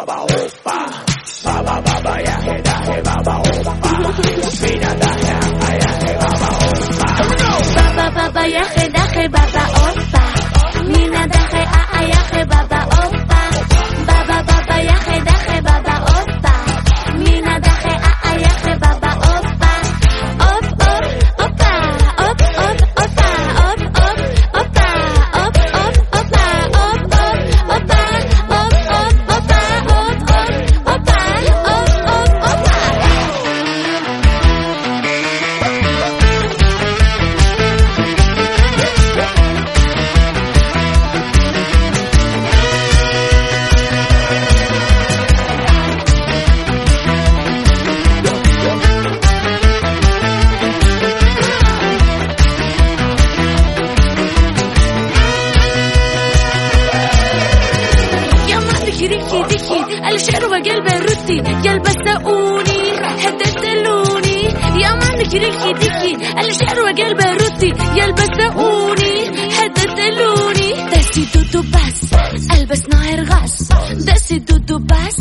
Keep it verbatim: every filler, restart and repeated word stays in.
baba opa, baba baba ya he da he baba opa, mina da he ya he baba opa. Baba baba ya he da he baba opa, mina da he ya he baba opa. Baba baba ya he da he baba opa, mina da he ya he baba opa. Op op opa, op op opa, op op opa, op op opa, op op opa, op op opa, op op opa, op op opa. ريكي ديكي الشعر وقلب ردي يلبسوني هدسلوني يا مالك ريكي ديكي الشعر وقلب ردي يلبسوني هدسلوني دسي دودو بس البس ناير غاز دسي دودو بس